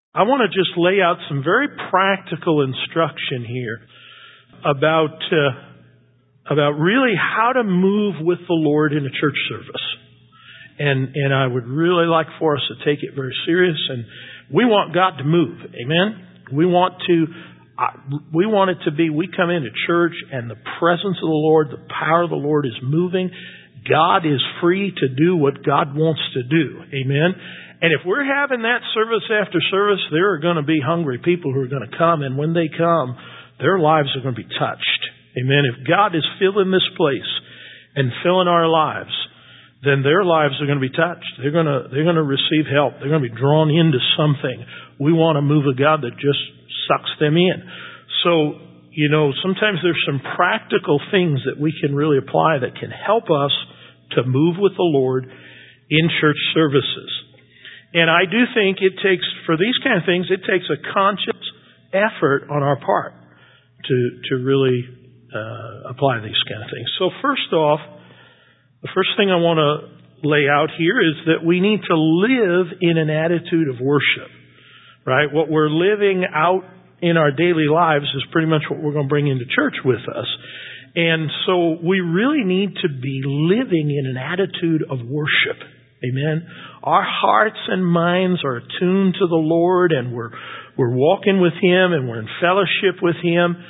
I want to just lay out some very practical instruction here about really how to move with the Lord in a church service. And I would really like for us to take it very serious. And we want God to move. Amen? We want it to be, we come into church and the presence of the Lord, the power of the Lord is moving. God is free to do what God wants to do. Amen? And if we're having that service after service, there are going to be hungry people who are going to come. And when they come, their lives are going to be touched. Amen? If God is filling this place and filling our lives, then their lives are going to be touched. They're going to receive help. They're going to be drawn into something. We want a move of God that just sucks them in. So, sometimes there's some practical things that we can really apply that can help us to move with the Lord in church services. And I do think it takes, for these kind of things, it takes a conscious effort on our part to really apply these kind of things. So first off, the first thing I want to lay out here is that we need to live in an attitude of worship, right? What we're living out in our daily lives is pretty much what we're going to bring into church with us. And so we really need to be living in an attitude of worship. Amen. Our hearts and minds are attuned to the Lord, and we're walking with Him, and we're in fellowship with Him.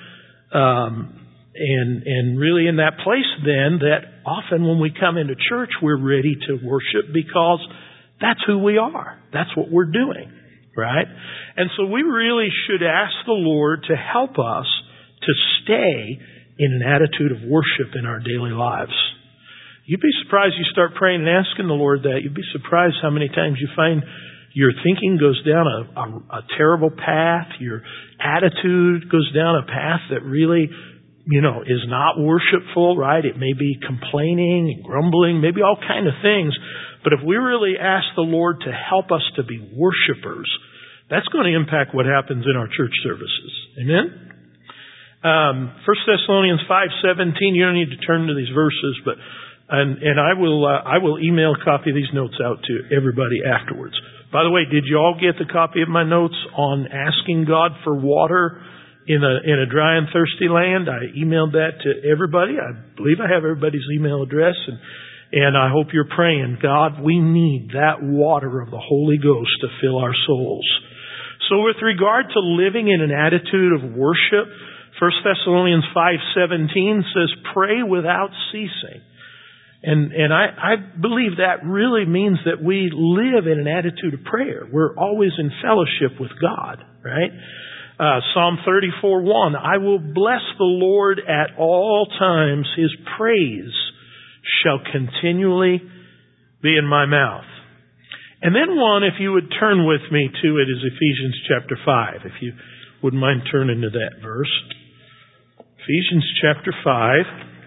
And really in that place then that often when we come into church, we're ready to worship because that's who we are. That's what we're doing, right? And so we really should ask the Lord to help us to stay in an attitude of worship in our daily lives. You'd be surprised, you start praying and asking the Lord that, you'd be surprised how many times you find your thinking goes down a terrible path, your attitude goes down a path that really is not worshipful, right? It may be complaining and grumbling, maybe all kind of things. But if we really ask the Lord to help us to be worshipers, that's going to impact what happens in our church services. Amen? 1 Thessalonians 5:17, you don't need to turn to these verses, but I will email a copy of these notes out to everybody afterwards. By the way, did you all get the copy of my notes on asking God for water in a dry and thirsty land? I emailed that to everybody. I believe I have everybody's email address, and I hope you're praying, God, we need that water of the Holy Ghost to fill our souls. So with regard to living in an attitude of worship, 1 Thessalonians 5:17 says, pray without ceasing. And I believe that really means that we live in an attitude of prayer. We're always in fellowship with God, right? Psalm 34:1, I will bless the Lord at all times. His praise shall continually be in my mouth. And then one, if you would turn with me to it, is Ephesians chapter 5, if you wouldn't mind turning to that verse. Ephesians chapter 5.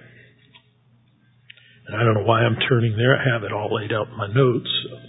And I don't know why I'm turning there. I have it all laid out in my notes.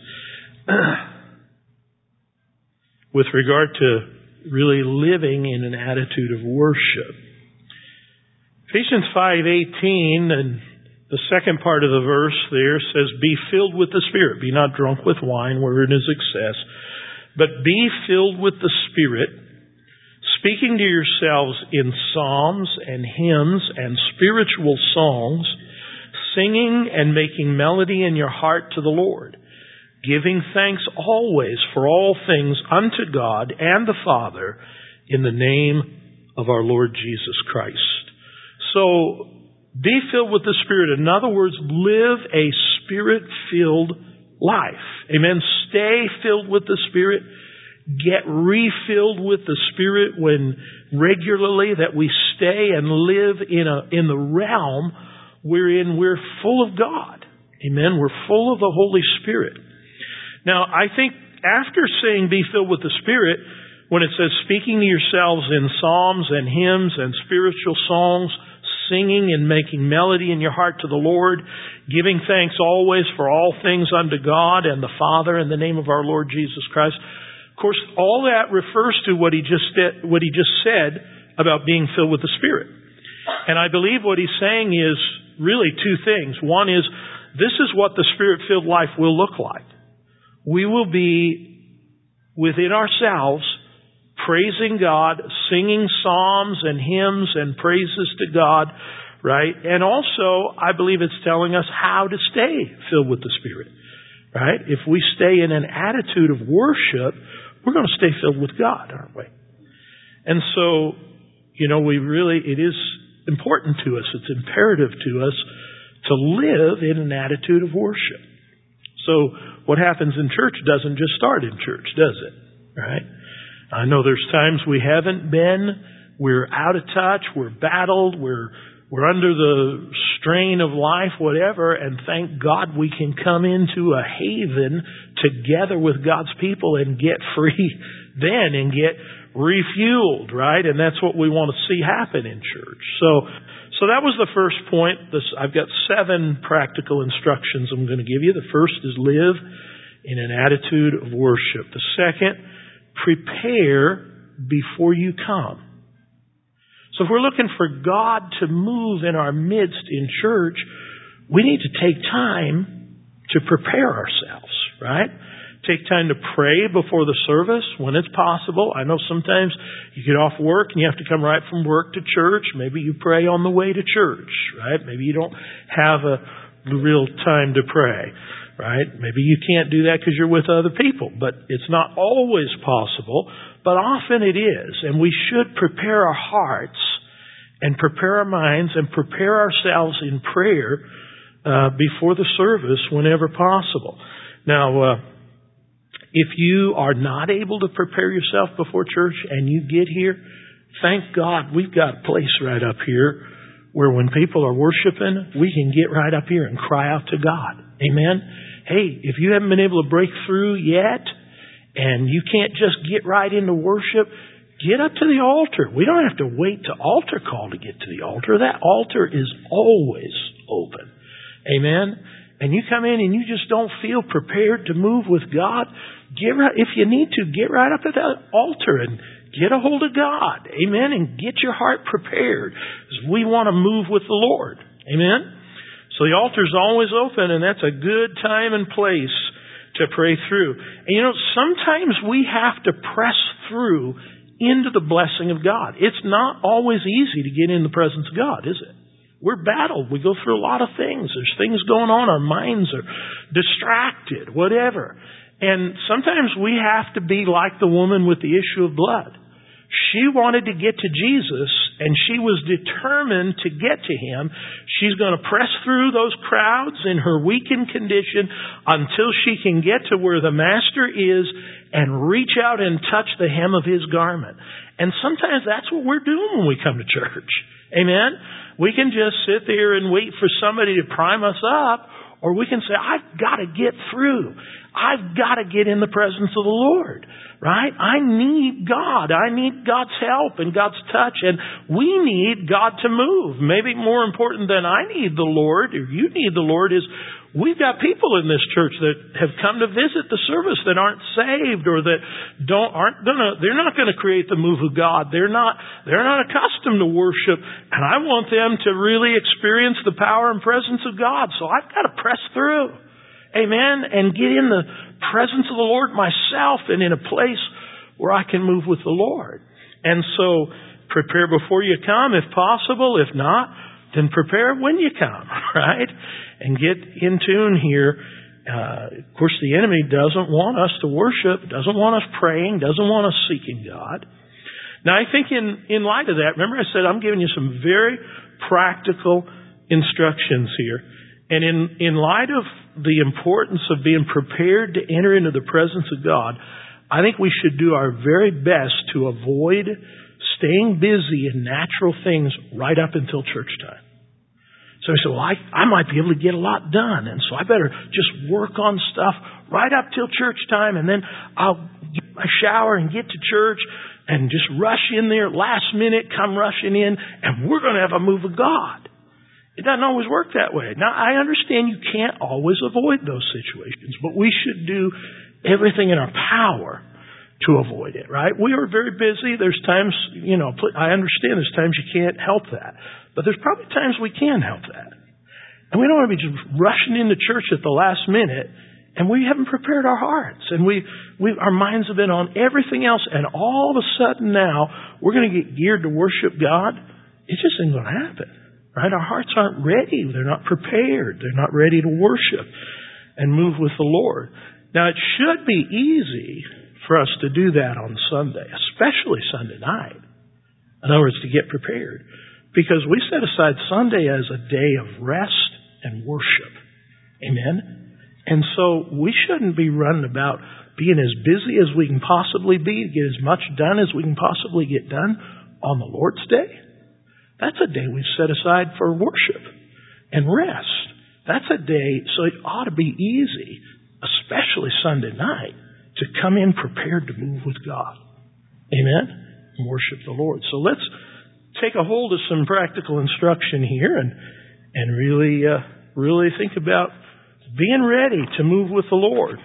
With regard to really living in an attitude of worship. Ephesians 5:18, and the second part of the verse there says, be filled with the Spirit. Be not drunk with wine wherein is excess, but be filled with the Spirit, speaking to yourselves in psalms and hymns and spiritual songs, singing and making melody in your heart to the Lord, giving thanks always for all things unto God and the Father in the name of our Lord Jesus Christ. So, be filled with the Spirit. In other words, live a Spirit-filled life. Amen. Stay filled with the Spirit. Get refilled with the Spirit when regularly, that we stay and live in the realm wherein we're full of God. Amen. We're full of the Holy Spirit. Now, I think after saying be filled with the Spirit, when it says speaking to yourselves in psalms and hymns and spiritual songs, singing and making melody in your heart to the Lord, giving thanks always for all things unto God and the Father in the name of our Lord Jesus Christ. Of course, all that refers to what he just said about being filled with the Spirit. And I believe what he's saying is really two things. One is, this is what the Spirit-filled life will look like. We will be within ourselves praising God, singing psalms and hymns and praises to God, right? And also, I believe it's telling us how to stay filled with the Spirit, right? If we stay in an attitude of worship, we're going to stay filled with God, aren't we? And so, it is important to us. It's imperative to us to live in an attitude of worship. So what happens in church doesn't just start in church, does it? Right? I know there's times we haven't been, we're out of touch, we're battled, we're under the strain of life, whatever, and thank God we can come into a haven together with God's people and get free then and get refueled, right? And that's what we want to see happen in church. So that was the first point. I've got 7 practical instructions I'm going to give you. The first is live in an attitude of worship. The second, prepare before you come. So if we're looking for God to move in our midst in church, we need to take time to prepare ourselves, right? Take time to pray before the service when it's possible. I know sometimes you get off work and you have to come right from work to church. Maybe you pray on the way to church, right? Maybe you don't have a real time to pray, right? Maybe you can't do that because you're with other people, but it's not always possible, but often it is. And we should prepare our hearts and prepare our minds and prepare ourselves in prayer before the service whenever possible. Now, if you are not able to prepare yourself before church and you get here, thank God we've got a place right up here where when people are worshiping, we can get right up here and cry out to God. Amen? Hey, if you haven't been able to break through yet and you can't just get right into worship, get up to the altar. We don't have to wait to altar call to get to the altar. That altar is always open. Amen? And you come in and you just don't feel prepared to move with God, if you need to, get right up at the altar and get a hold of God. Amen? And get your heart prepared, because we want to move with the Lord. Amen? So the altar's always open, and that's a good time and place to pray through. And sometimes we have to press through into the blessing of God. It's not always easy to get in the presence of God, is it? We're battled. We go through a lot of things. There's things going on. Our minds are distracted, whatever. And sometimes we have to be like the woman with the issue of blood. She wanted to get to Jesus, and she was determined to get to Him. She's going to press through those crowds in her weakened condition until she can get to where the Master is and reach out and touch the hem of His garment. And sometimes that's what we're doing when we come to church. Amen? We can just sit there and wait for somebody to prime us up, or we can say, I've got to get through. I've got to get in the presence of the Lord, right? I need God. I need God's help and God's touch, and we need God to move. Maybe more important than I need the Lord, or you need the Lord, is we've got people in this church that have come to visit the service that aren't saved, or that they're not gonna create the move of God. They're not accustomed to worship, and I want them to really experience the power and presence of God. So I've got to press through. Amen. And get in the presence of the Lord myself and in a place where I can move with the Lord. And so prepare before you come if possible. If not, then prepare when you come, right? And get in tune here. Of course, the enemy doesn't want us to worship, doesn't want us praying, doesn't want us seeking God. Now, I think in light of that, remember I said I'm giving you some very practical instructions here. And in light of the importance of being prepared to enter into the presence of God, I think we should do our very best to avoid staying busy in natural things right up until church time. So we say, well, I might be able to get a lot done, and so I better just work on stuff right up till church time, and then I'll get my shower and get to church and just rush in there last minute, come rushing in, and we're going to have a move of God. It doesn't always work that way. Now, I understand you can't always avoid those situations, but we should do everything in our power to avoid it, right? We are very busy. There's times, I understand there's times you can't help that, but there's probably times we can help that. And we don't want to be just rushing into church at the last minute And we haven't prepared our hearts. And our minds have been on everything else. And all of a sudden now, we're going to get geared to worship God. It just isn't going to happen. Right? Our hearts aren't ready. They're not prepared. They're not ready to worship and move with the Lord. Now, it should be easy for us to do that on Sunday, especially Sunday night. In other words, to get prepared. Because we set aside Sunday as a day of rest and worship. Amen? And so we shouldn't be running about being as busy as we can possibly be to get as much done as we can possibly get done on the Lord's Day. That's a day we've set aside for worship and rest. That's a day, so it ought to be easy, especially Sunday night, to come in prepared to move with God. Amen? And worship the Lord. So let's take a hold of some practical instruction here and really think about being ready to move with the Lord.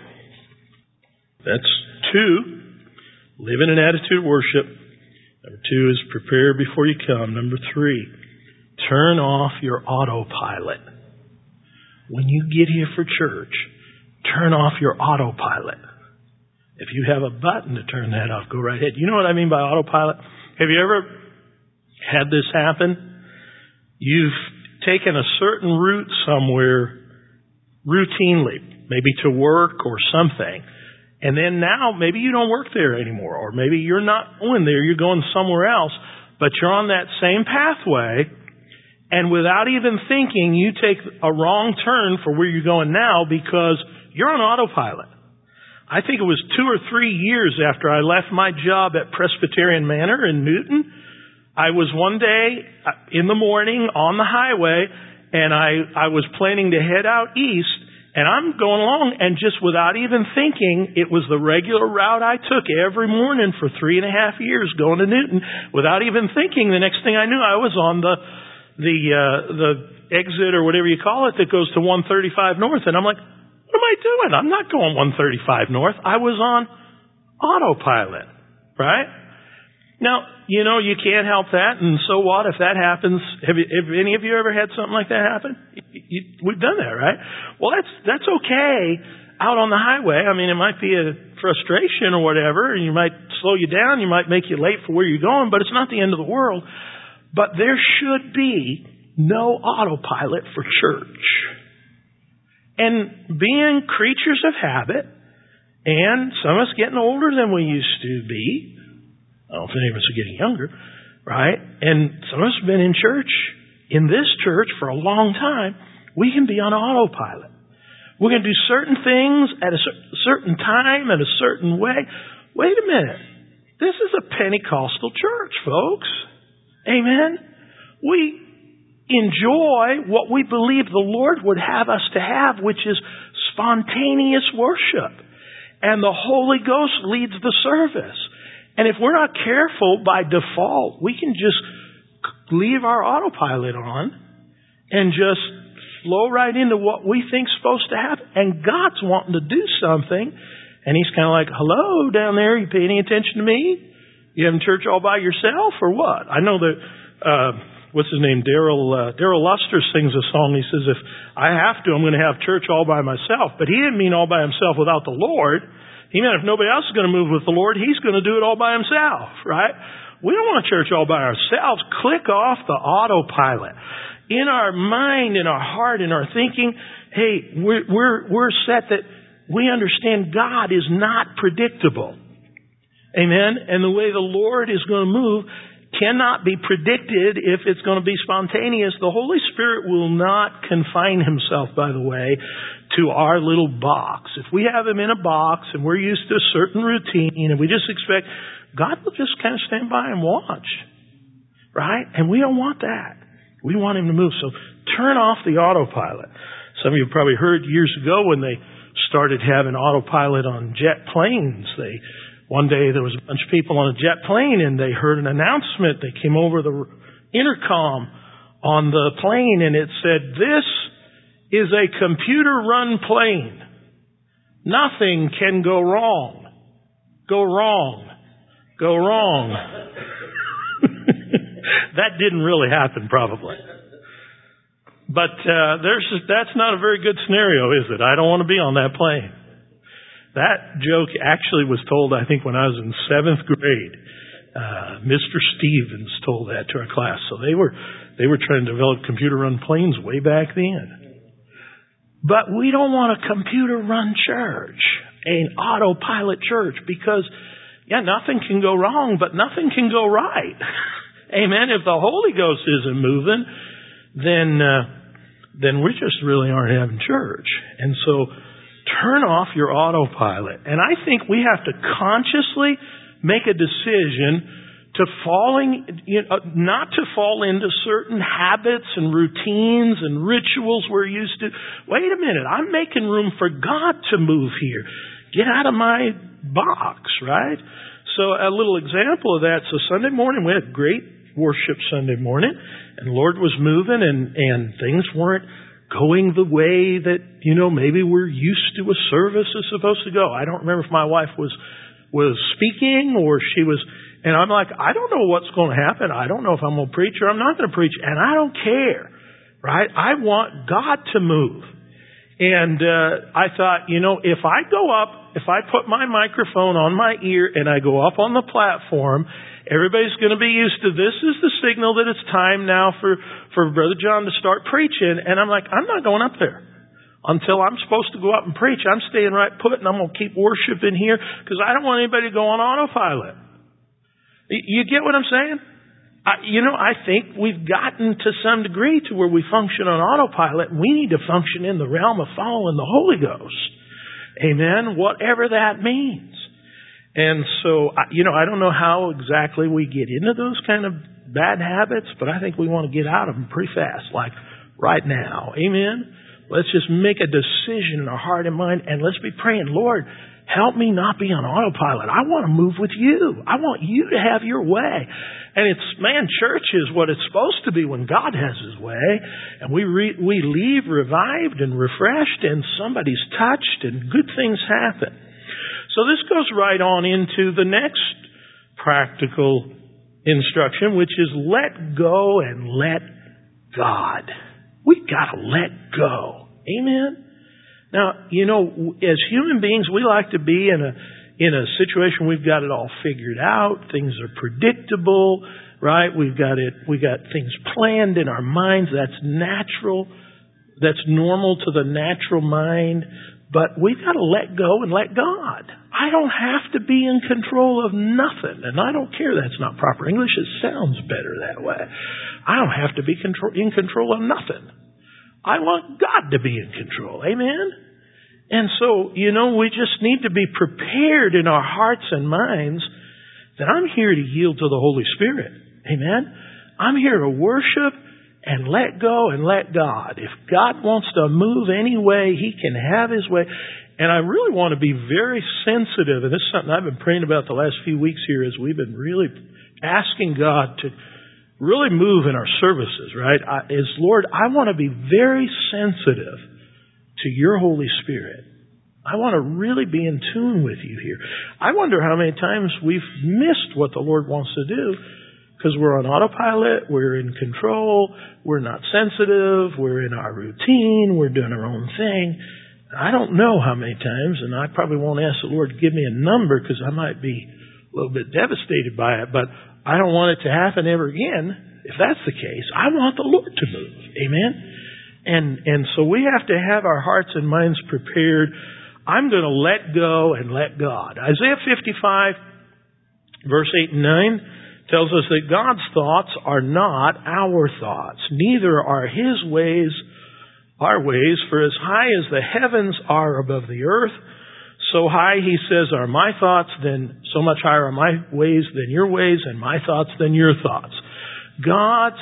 That's 2, live in an attitude of worship. Number 2 is prepare before you come. Number 3, turn off your autopilot. When you get here for church, turn off your autopilot. If you have a button to turn that off, go right ahead. You know what I mean by autopilot? Have you ever had this happen? You've taken a certain route somewhere routinely, maybe to work or something, and then now maybe you don't work there anymore, or maybe you're not going there, you're going somewhere else, but you're on that same pathway, and without even thinking, you take a wrong turn for where you're going now because you're on autopilot. I think it was 2 or 3 years after I left my job at Presbyterian Manor in Newton. I was one day in the morning on the highway, and I was planning to head out east, and I'm going along, and just without even thinking, it was the regular route I took every morning for 3.5 years going to Newton. Without even thinking, the next thing I knew, I was on the exit or whatever you call it that goes to 135 North, and I'm like, what am I doing? I'm not going 135 North. I was on autopilot, right? Now, you can't help that, and so what if that happens? Have any of you ever had something like that happen? We've done that, right? Well, that's okay out on the highway. I mean, it might be a frustration or whatever, and you might slow you down, you might make you late for where you're going, but it's not the end of the world. But there should be no autopilot for church. And being creatures of habit, and some of us getting older than we used to be, I don't think any of us are getting younger, right? And some of us have been in church, in this church, for a long time. We can be on autopilot. We're going to do certain things at a certain time, in a certain way. Wait a minute. This is a Pentecostal church, folks. Amen? We enjoy what we believe the Lord would have us to have, which is spontaneous worship. And the Holy Ghost leads the service. And if we're not careful, by default, we can just leave our autopilot on and just flow right into what we think's supposed to happen. And God's wanting to do something, and He's kind of like, hello, down there, you pay any attention to me? You having church all by yourself, or what? I know that, what's his name, Darrell Luster sings a song. He says, if I have to, I'm going to have church all by myself. But he didn't mean all by himself without the Lord. He meant if nobody else is going to move with the Lord, He's going to do it all by Himself, right? We don't want church all by ourselves. Click off the autopilot. In our mind, in our heart, in our thinking, hey, we're set that we understand God is not predictable. Amen? And the way the Lord is going to move cannot be predicted if it's going to be spontaneous. The Holy Spirit will not confine Himself, by the way, to our little box. If we have Him in a box and we're used to a certain routine and we just expect, God will just kind of stand by and watch. Right? And we don't want that. We want Him to move. So turn off the autopilot. Some of you probably heard years ago when they started having autopilot on jet planes. One day there was a bunch of people on a jet plane and they heard an announcement. They came over the intercom on the plane and it said, this is a computer-run plane. Nothing can go wrong. Go wrong. Go wrong. That didn't really happen, probably. But that's not a very good scenario, is it? I don't want to be on that plane. That joke actually was told, I think, when I was in 7th grade. Mr. Stevens told that to our class. So they were trying to develop computer-run planes way back then. But we don't want a computer-run church, an autopilot church, because, nothing can go wrong, but nothing can go right. Amen. If the Holy Ghost isn't moving, then we just really aren't having church. And so turn off your autopilot. And I think we have to consciously make a decision to not to fall into certain habits and routines and rituals we're used to. Wait a minute, I'm making room for God to move here. Get out of my box, right? So a little example of that. So Sunday morning, we had a great worship Sunday morning, and the Lord was moving, and things weren't going the way that, maybe we're used to a service is supposed to go. I don't remember if my wife was speaking or she was, and I'm like, I don't know what's going to happen. I don't know if I'm going to preach or I'm not going to preach, and I don't care, right? I want God to move. And I thought, if I go up, if I put my microphone on my ear and I go up on the platform, everybody's going to be used to this is the signal that it's time now for Brother John to start preaching. And I'm like, I'm not going up there until I'm supposed to go up and preach. I'm staying right put, and I'm going to keep worshiping here because I don't want anybody to go on autopilot. You get what I'm saying? I think we've gotten to some degree to where we function on autopilot. We need to function in the realm of following the Holy Ghost. Amen? Whatever that means. And so, I don't know how exactly we get into those kind of bad habits, but I think we want to get out of them pretty fast, like right now. Amen? Let's just make a decision in our heart and mind, and let's be praying, Lord, help me not be on autopilot. I want to move with you. I want you to have your way. And church is what it's supposed to be when God has His way. And we leave revived and refreshed, and somebody's touched, and good things happen. So this goes right on into the next practical instruction, which is let go and let God. We've got to let go. Amen? Now, as human beings, we like to be in a situation we've got it all figured out. Things are predictable, right? We got things planned in our minds. That's natural. That's normal to the natural mind. But we've got to let go and let God. I don't have to be in control of nothing. And I don't care that's not proper English. It sounds better that way. I don't have to be in control of nothing. I want God to be in control. Amen? And so, we just need to be prepared in our hearts and minds that I'm here to yield to the Holy Spirit. Amen? I'm here to worship and let go and let God. If God wants to move any way, He can have His way. And I really want to be very sensitive, and this is something I've been praying about the last few weeks here as we've been really asking God to really move in our services, right? Lord, I want to be very sensitive to your Holy Spirit. I want to really be in tune with you here. I wonder how many times we've missed what the Lord wants to do because we're on autopilot, we're in control, we're not sensitive, we're in our routine, we're doing our own thing. I don't know how many times, and I probably won't ask the Lord to give me a number because I might be a little bit devastated by it, but I don't want it to happen ever again. If that's the case, I want the Lord to move. Amen? And so we have to have our hearts and minds prepared. I'm going to let go and let God. Isaiah 55, verse 8 and 9 tells us that God's thoughts are not our thoughts. Neither are His ways our ways. For as high as the heavens are above the earth, so high, He says, are my thoughts, then so much higher are my ways than your ways, and my thoughts than your thoughts. God's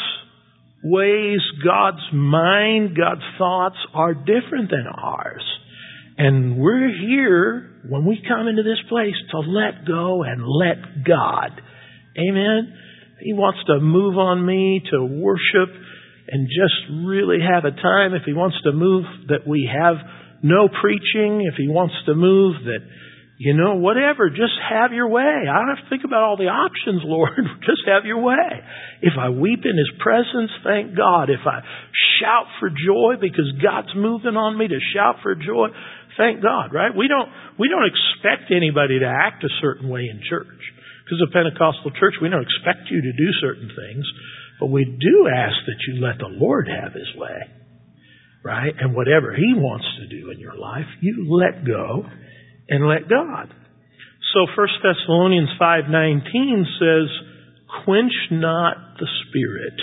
ways, God's mind, God's thoughts are different than ours. And we're here, when we come into this place, to let go and let God. Amen? He wants to move on me to worship and just really have a time. If He wants to move that we have no preaching, if He wants to move that, whatever, just have your way. I don't have to think about all the options, Lord. Just have your way. If I weep in His presence, thank God. If I shout for joy because God's moving on me, to shout for joy, thank God, right? We don't expect anybody to act a certain way in church. Because of Pentecostal church, we don't expect you to do certain things, but we do ask that you let the Lord have His way, right? And whatever He wants to do in your life, you let go and let God. So 1 Thessalonians 5:19 says, quench not the Spirit.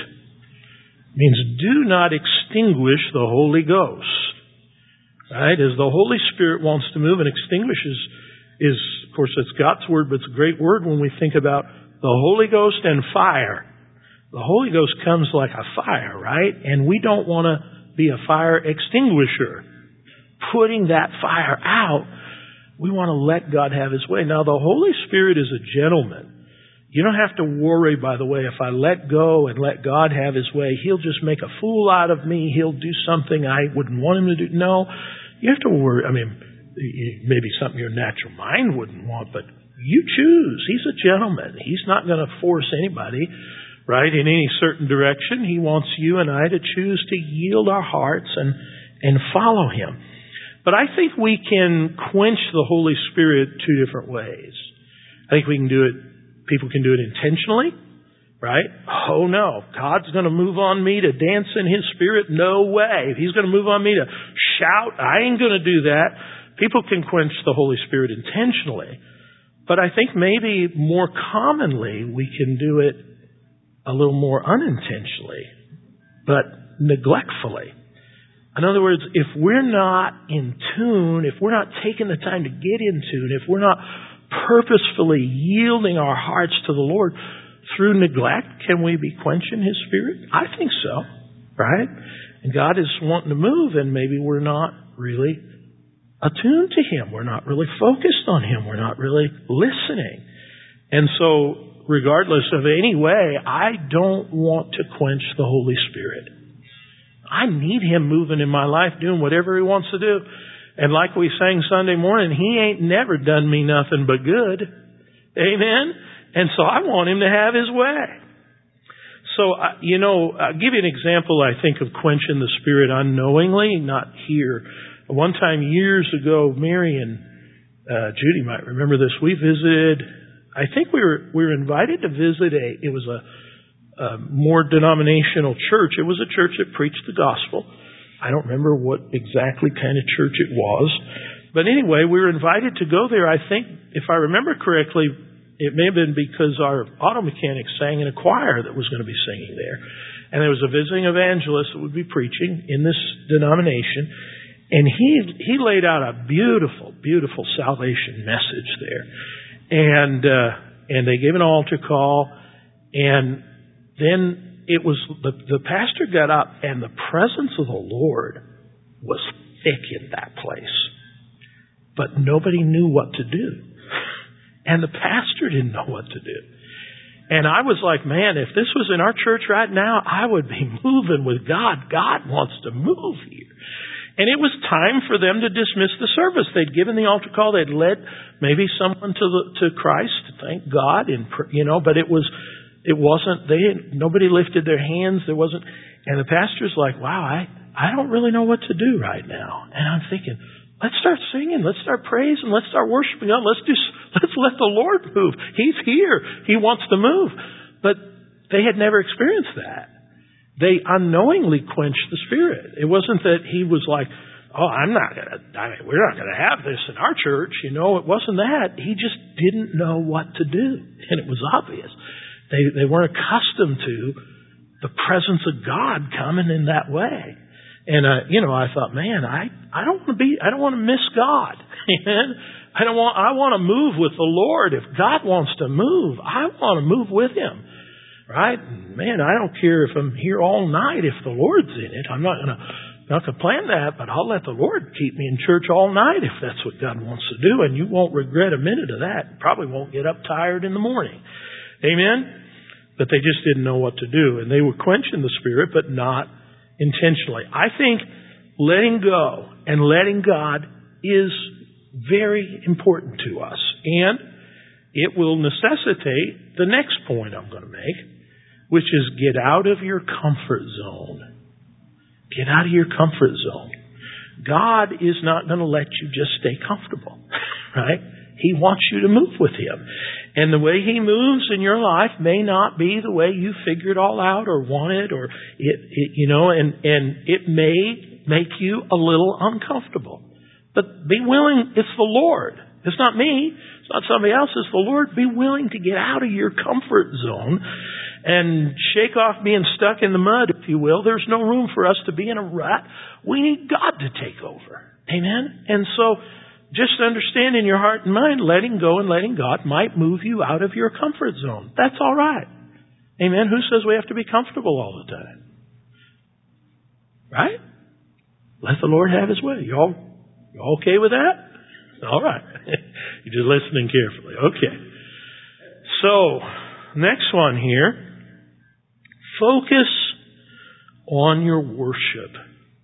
It means do not extinguish the Holy Ghost. Right? As the Holy Spirit wants to move, and extinguishes is, of course, it's God's word, but it's a great word when we think about the Holy Ghost and fire. The Holy Ghost comes like a fire, right? And we don't want to be a fire extinguisher. Putting that fire out, we want to let God have His way. Now, the Holy Spirit is a gentleman. You don't have to worry, by the way, if I let go and let God have His way, He'll just make a fool out of me. He'll do something I wouldn't want Him to do. No, you have to worry. I mean, maybe something your natural mind wouldn't want, but you choose. He's a gentleman. He's not going to force anybody, right, in any certain direction. He wants you and I to choose to yield our hearts and follow Him. But I think we can quench the Holy Spirit two different ways. I think we can do it. People can do it intentionally, right? Oh no, God's going to move on me to dance in His Spirit? No way. If He's going to move on me to shout, I ain't going to do that. People can quench the Holy Spirit intentionally. But I think maybe more commonly we can do it a little more unintentionally, but neglectfully. In other words, if we're not in tune, if we're not taking the time to get in tune, if we're not purposefully yielding our hearts to the Lord through neglect, can we be quenching His Spirit? I think so, right? And God is wanting to move, and maybe we're not really attuned to Him. We're not really focused on Him. We're not really listening. And so, regardless of any way, I don't want to quench the Holy Spirit. I need Him moving in my life, doing whatever He wants to do. And like we sang Sunday morning, He ain't never done me nothing but good. Amen? And so I want Him to have His way. So, I'll give you an example, I think, of quenching the Spirit unknowingly, not here. One time years ago, Mary and Judy might remember this. We visited, I think we were invited to visit it was a more denominational church. It was a church that preached the gospel. I don't remember what exactly kind of church it was. But anyway, we were invited to go there. I think, if I remember correctly, it may have been because our auto mechanic sang in a choir that was going to be singing there. And there was a visiting evangelist that would be preaching in this denomination. And he laid out a beautiful, beautiful salvation message there. And they gave an altar call. And then it was, the pastor got up, and the presence of the Lord was thick in that place. But nobody knew what to do. And the pastor didn't know what to do. And I was like, man, if this was in our church right now, I would be moving with God. God wants to move here. And it was time for them to dismiss the service. They'd given the altar call. They'd led maybe someone to Christ, thank God, but it wasn't, nobody lifted their hands. There wasn't, and the pastor's like, wow, I don't really know what to do right now. And I'm thinking, let's start singing. Let's start praising. Let's start worshiping God. Let's let the Lord move. He's here. He wants to move. But they had never experienced that. They unknowingly quenched the Spirit. It wasn't that he was like, oh, we're not going to have this in our church. It wasn't that. He just didn't know what to do. And it was obvious. They weren't accustomed to the presence of God coming in that way. And, I thought, man, I don't want to miss God. Amen. I want to move with the Lord. If God wants to move, I want to move with Him. Right? Man, I don't care if I'm here all night if the Lord's in it. I'm not going to plan that, but I'll let the Lord keep me in church all night if that's what God wants to do. And you won't regret a minute of that. Probably won't get up tired in the morning. Amen? But they just didn't know what to do. And they were quenching the Spirit, but not intentionally. I think letting go and letting God is very important to us. And it will necessitate the next point I'm going to make, which is get out of your comfort zone. Get out of your comfort zone. God is not going to let you just stay comfortable, right? He wants you to move with Him. And the way He moves in your life may not be the way you figured all out or wanted, or and it may make you a little uncomfortable. But be willing. It's the Lord. It's not me. It's not somebody else. It's the Lord. Be willing to get out of your comfort zone and shake off being stuck in the mud, if you will. There's no room for us to be in a rut. We need God to take over. Amen? And so, just understand in your heart and mind, letting go and letting God might move you out of your comfort zone. That's all right. Amen? Who says we have to be comfortable all the time? Right? Let the Lord have His way. You all okay with that? All right. You're just listening carefully. Okay. So, next one here. Focus on your worship.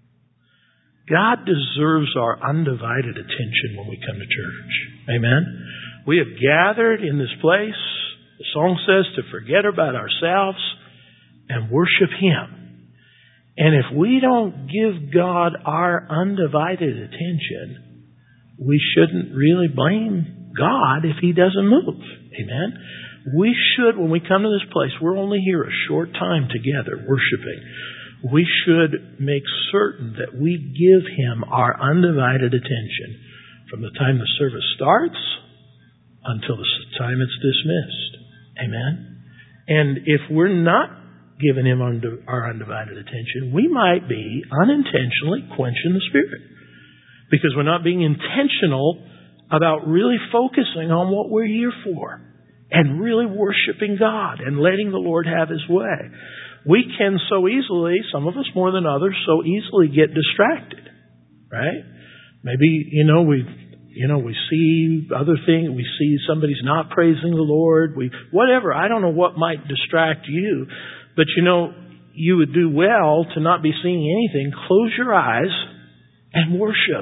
God deserves our undivided attention when we come to church. Amen? We have gathered in this place, the song says, to forget about ourselves and worship Him. And if we don't give God our undivided attention, we shouldn't really blame God if He doesn't move. Amen? We should, when we come to this place, we're only here a short time together worshiping. We should make certain that we give Him our undivided attention from the time the service starts until the time it's dismissed. Amen? And if we're not giving Him our undivided attention, we might be unintentionally quenching the Spirit because we're not being intentional about really focusing on what we're here for and really worshiping God and letting the Lord have His way. We can so easily, some of us more than others, so easily get distracted, right? Maybe, we see other things. We see somebody's not praising the Lord. Whatever. I don't know what might distract you, but you would do well to not be seeing anything. Close your eyes and worship.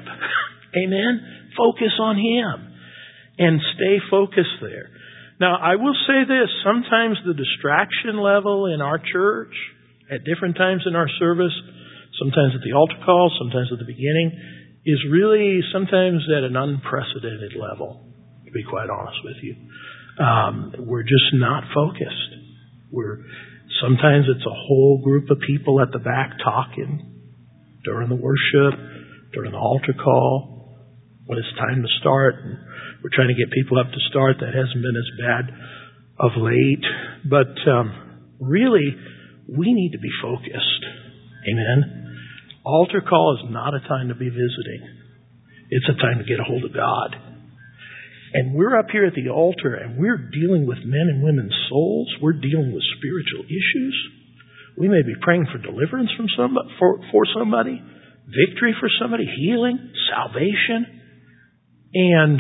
Amen? Focus on Him and stay focused there. Now, I will say this. Sometimes the distraction level in our church, at different times in our service, sometimes at the altar call, sometimes at the beginning, is really sometimes at an unprecedented level, to be quite honest with you. We're just not focused. Sometimes it's a whole group of people at the back talking during the worship, during the altar call, when it's time to start. We're trying to get people up to start. That hasn't been as bad of late. But really, we need to be focused. Amen? Altar call is not a time to be visiting. It's a time to get a hold of God. And we're up here at the altar, and we're dealing with men and women's souls. We're dealing with spiritual issues. We may be praying for deliverance from somebody, for somebody, victory for somebody, healing, salvation. And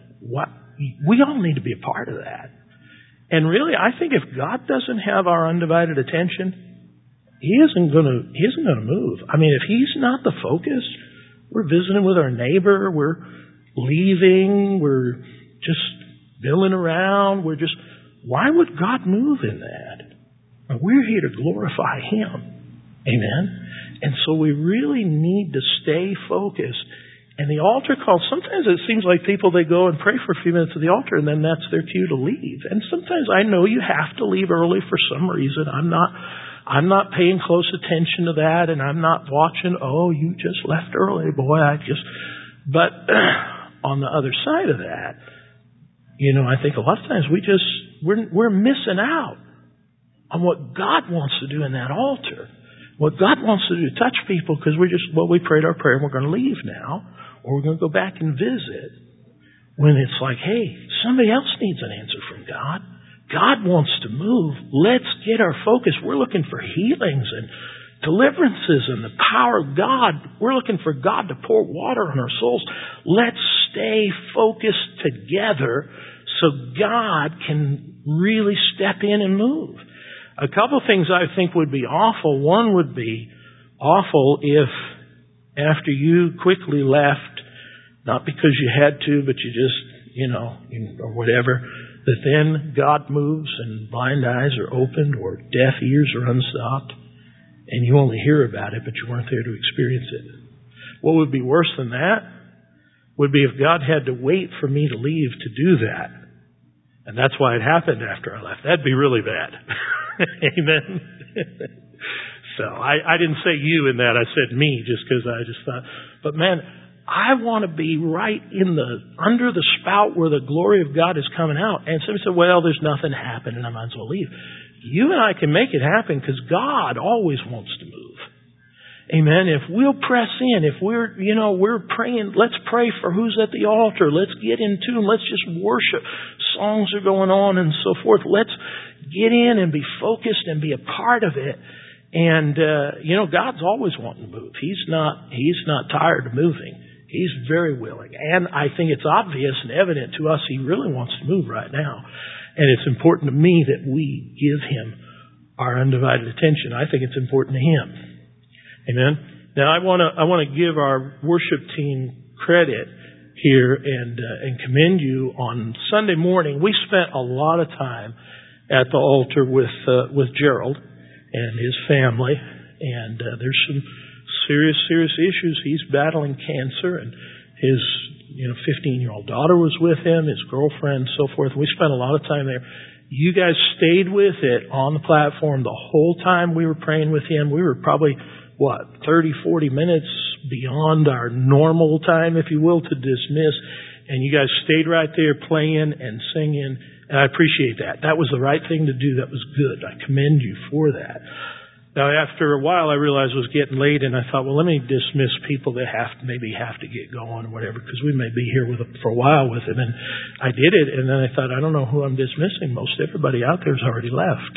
we all need to be a part of that. And really, I think if God doesn't have our undivided attention, He isn't going to move. I mean, if He's not the focus, we're visiting with our neighbor, we're leaving, we're just milling around, why would God move in that? We're here to glorify Him. Amen? And so we really need to stay focused. And the altar call, sometimes it seems like people, they go and pray for a few minutes at the altar and then that's their cue to leave. And sometimes I know you have to leave early for some reason. I'm not paying close attention to that, and I'm not watching, you just left early, boy, but on the other side of that, I think a lot of times we're missing out on what God wants to do in that altar. What God wants to do to touch people, because we prayed our prayer and we're going to leave now. Or we're going to go back and visit when it's like, hey, somebody else needs an answer from God. God wants to move. Let's get our focus. We're looking for healings and deliverances and the power of God. We're looking for God to pour water on our souls. Let's stay focused together so God can really step in and move. A couple things I think would be awful. One would be awful if after you quickly left, not because you had to, but you just, or whatever, that then God moves and blind eyes are opened or deaf ears are unstopped and you only hear about it, but you weren't there to experience it. What would be worse than that would be if God had to wait for me to leave to do that. And that's why it happened after I left. That'd be really bad. Amen. So I didn't say you in that. I said me just because I just thought, but man, I want to be right in under the spout where the glory of God is coming out. And somebody said, well, there's nothing happening. I might as well leave. You and I can make it happen because God always wants to move. Amen. If we'll press in, if we're praying, let's pray for who's at the altar. Let's get in tune. Let's just worship. Songs are going on and so forth. Let's get in and be focused and be a part of it. And, God's always wanting to move. He's not tired of moving. He's very willing. And I think it's obvious and evident to us He really wants to move right now. And it's important to me that we give Him our undivided attention. I think it's important to Him. Amen. Now I want to give our worship team credit here and commend you. On Sunday morning, we spent a lot of time at the altar with Gerald and his family, and there's some serious issues. He's battling cancer, and his 15-year-old daughter was with him, his girlfriend, and so forth. We spent a lot of time there. You guys stayed with it on the platform the whole time we were praying with him. We were probably 30, 40 minutes beyond our normal time, if you will, to dismiss. And you guys stayed right there playing and singing. And I appreciate that. That was the right thing to do. That was good. I commend you for that. Now, after a while, I realized it was getting late, and I thought, well, let me dismiss people that maybe have to get going or whatever, because we may be here for a while with it. And I did it, and then I thought, I don't know who I'm dismissing. Most everybody out there has already left.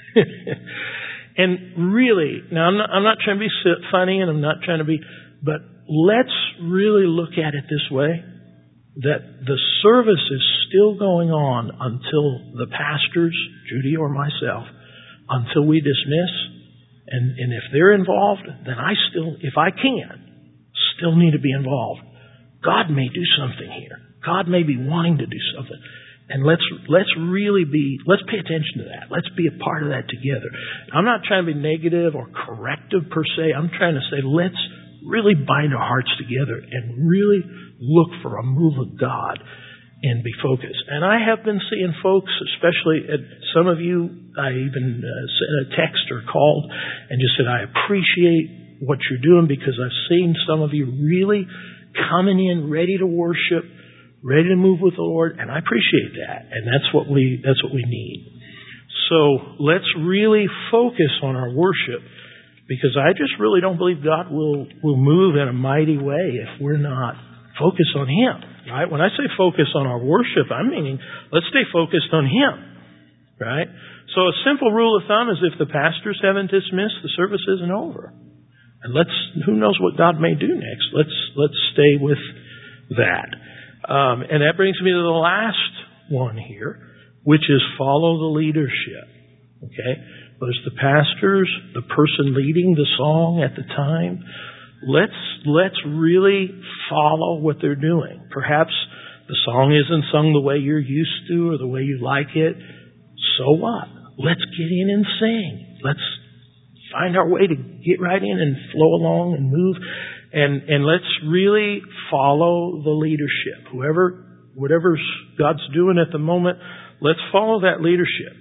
And really, now I'm not trying to be funny, and I'm not trying to be, but let's really look at it this way, that the service is still going on until the pastors, Judy or myself, until we dismiss. And if they're involved, then I still, if I can, still need to be involved. God may do something here. God may be wanting to do something. And let's pay attention to that. Let's be a part of that together. I'm not trying to be negative or corrective per se. I'm trying to say let's really bind our hearts together and really look for a move of God and be focused. And I have been seeing folks, especially some of you, I even sent a text or called and just said, I appreciate what you're doing because I've seen some of you really coming in ready to worship, ready to move with the Lord, and I appreciate that. And that's what we need. So let's really focus on our worship, because I just really don't believe God will move in a mighty way if we're not focused on Him. Right? When I say focus on our worship, I'm meaning let's stay focused on Him. Right? So a simple rule of thumb is if the pastors haven't dismissed, the service isn't over. And who knows what God may do next? Let's stay with that. And that brings me to the last one here, which is follow the leadership. Okay? Whether it's the pastors, the person leading the song at the time, let's really follow what they're doing. Perhaps the song isn't sung the way you're used to or the way you like it. So what? Let's get in and sing. Let's find our way to get right in and flow along and move. And let's really follow the leadership. Whatever God's doing at the moment, let's follow that leadership.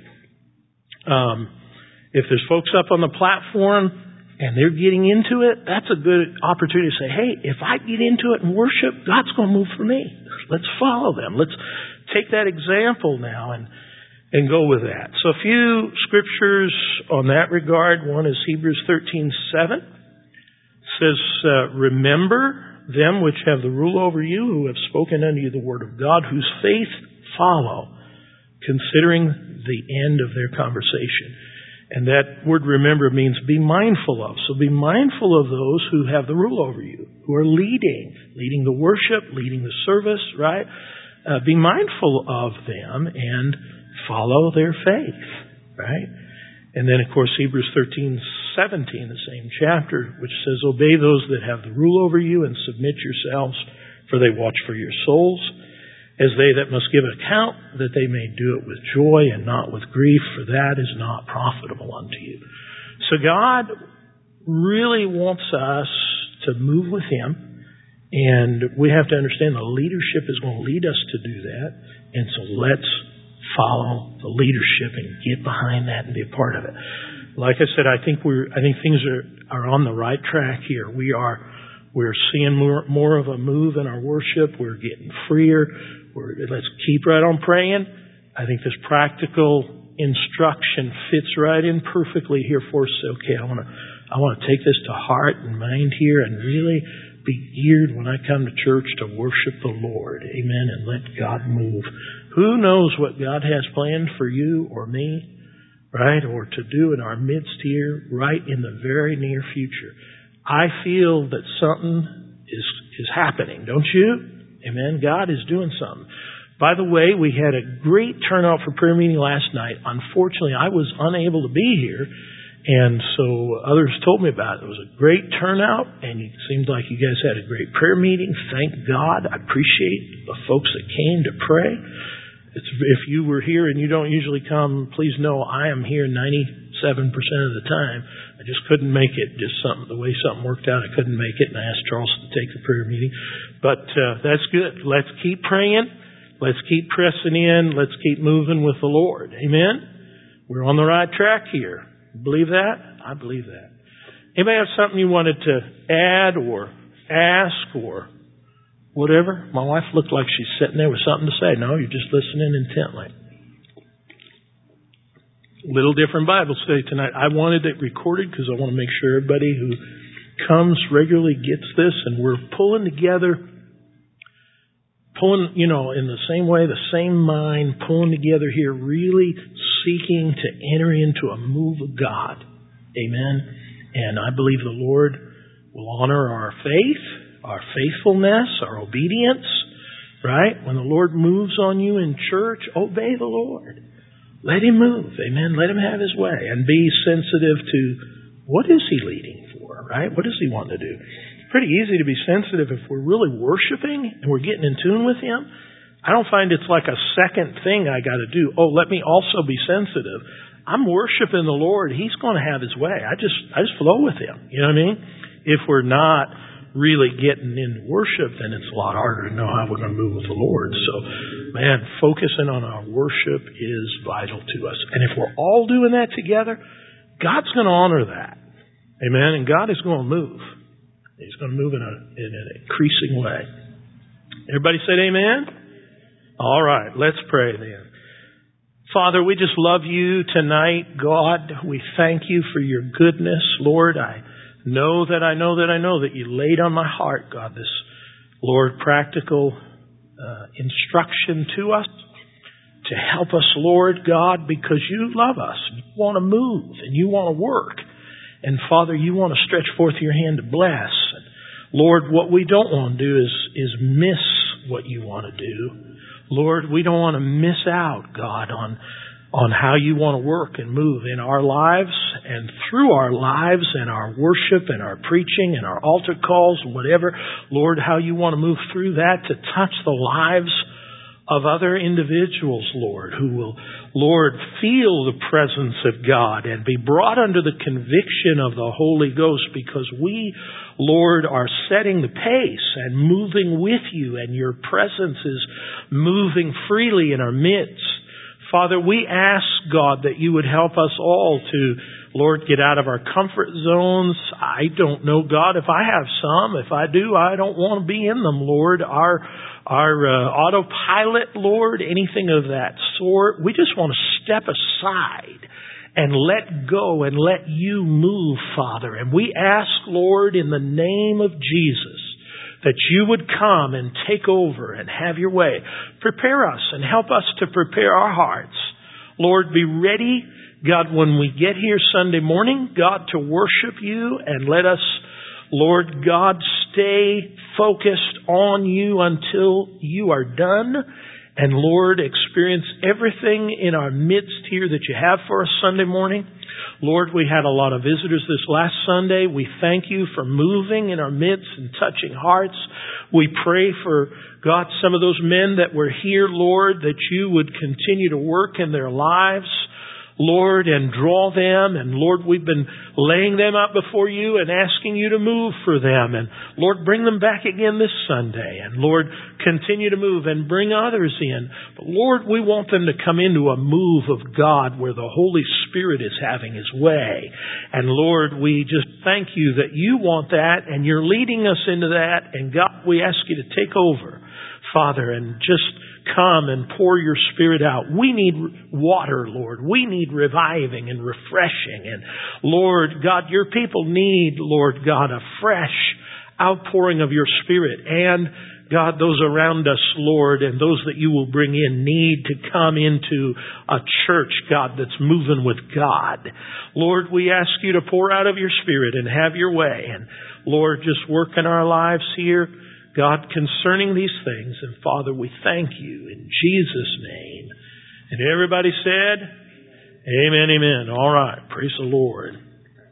If there's folks up on the platform and they're getting into it, that's a good opportunity to say, hey, if I get into it and worship, God's going to move for me. Let's follow them. Let's take that example now and go with that. So a few scriptures on that regard. One is Hebrews 13:7. Says, remember them which have the rule over you, who have spoken unto you the word of God, whose faith follow, considering the end of their conversation. And that word remember means be mindful of. So be mindful of those who have the rule over you, who are leading the worship, leading the service, right? Be mindful of them and follow their faith, right? And then, of course, Hebrews 13:17, the same chapter, which says, obey those that have the rule over you and submit yourselves, for they watch for your souls, as they that must give account, that they may do it with joy and not with grief, for that is not profitable unto you. So God really wants us to move with Him. And we have to understand the leadership is going to lead us to do that. And so let's follow the leadership and get behind that and be a part of it. Like I said, I think things are on the right track here. We're seeing more of a move in our worship. We're getting freer. Let's keep right on praying. I think this practical instruction fits right in perfectly here for us. Okay, I want to take this to heart and mind here and really be geared when I come to church to worship the Lord. Amen. And let God move. Who knows what God has planned for you or me, right? Or to do in our midst here right in the very near future. I feel that something is happening, don't you? Amen. God is doing something. By the way, we had a great turnout for prayer meeting last night. Unfortunately, I was unable to be here. And so others told me about it. It was a great turnout, and it seemed like you guys had a great prayer meeting. Thank God. I appreciate the folks that came to pray. If you were here and you don't usually come, please know I am here 97% of the time. I just couldn't make it. Just the way something worked out, I couldn't make it, and I asked Charles to take the prayer meeting. But that's good. Let's keep praying. Let's keep pressing in. Let's keep moving with the Lord. Amen? We're on the right track here. Believe that? I believe that. Anybody have something you wanted to add or ask or whatever? My wife looked like she's sitting there with something to say. No, you're just listening intently. Little different Bible study tonight. I wanted it recorded because I want to make sure everybody who comes regularly gets this, and we're pulling together, in the same way, the same mind, pulling together here, really seeking to enter into a move of God. Amen. And I believe the Lord will honor our faith, our faithfulness, our obedience, right? When the Lord moves on you in church, obey the Lord. Let Him move. Amen. Let Him have His way and be sensitive to what is He leading for, right? What does He want to do? It's pretty easy to be sensitive if we're really worshiping and we're getting in tune with Him. I don't find it's like a second thing I got to do. Oh, let me also be sensitive. I'm worshiping the Lord. He's going to have His way. I just flow with Him. You know what I mean? If we're not really getting into worship, then it's a lot harder to know how we're going to move with the Lord. So, man, focusing on our worship is vital to us. And if we're all doing that together, God's going to honor that. Amen? And God is going to move. He's going to move in an increasing way. Everybody said amen? All right, let's pray then. Father, we just love You tonight. God, we thank You for Your goodness. Lord, I know that You laid on my heart, God, this, Lord, practical instruction to us to help us, Lord God, because You love us. You want to move and You want to work. And Father, You want to stretch forth Your hand to bless. And Lord, what we don't want to do is miss what You want to do. Lord, we don't want to miss out, God, on how You want to work and move in our lives and through our lives and our worship and our preaching and our altar calls and whatever. Lord, how You want to move through that to touch the lives of other individuals, Lord, who will, Lord, feel the presence of God and be brought under the conviction of the Holy Ghost, because we, Lord, are setting the pace and moving with You, and Your presence is moving freely in our midst. Father, we ask, God, that You would help us all to, Lord, get out of our comfort zones. I don't know, God, if I have some. If I do, I don't want to be in them, Lord. Our autopilot, Lord, anything of that sort. We just want to step aside and let go and let You move, Father. And we ask, Lord, in the name of Jesus, that You would come and take over and have Your way. Prepare us and help us to prepare our hearts. Lord, be ready, God, when we get here Sunday morning, God, to worship You, and let us, Lord God, stay focused on You until You are done. And Lord, experience everything in our midst here that You have for us Sunday morning. Lord, we had a lot of visitors this last Sunday. We thank You for moving in our midst and touching hearts. We pray for, God, some of those men that were here, Lord, that You would continue to work in their lives. Lord, and draw them. And Lord, we've been laying them out before you and asking you to move for them. And Lord, bring them back again this Sunday. And Lord, continue to move and bring others in. But Lord, we want them to come into a move of God where the Holy Spirit is having His way. And Lord, we just thank you that you want that and you're leading us into that. And God, we ask you to take over, Father, and just come and pour your Spirit out. We need water, Lord. We need reviving and refreshing. And Lord God, your people need, Lord God, a fresh outpouring of your Spirit. And God, those around us, Lord, and those that you will bring in need to come into a church, God, that's moving with God. Lord, we ask you to pour out of your Spirit and have your way. And Lord, just work in our lives here, God, concerning these things. And Father, we thank you in Jesus' name. And everybody said, amen, amen. All right. Praise the Lord.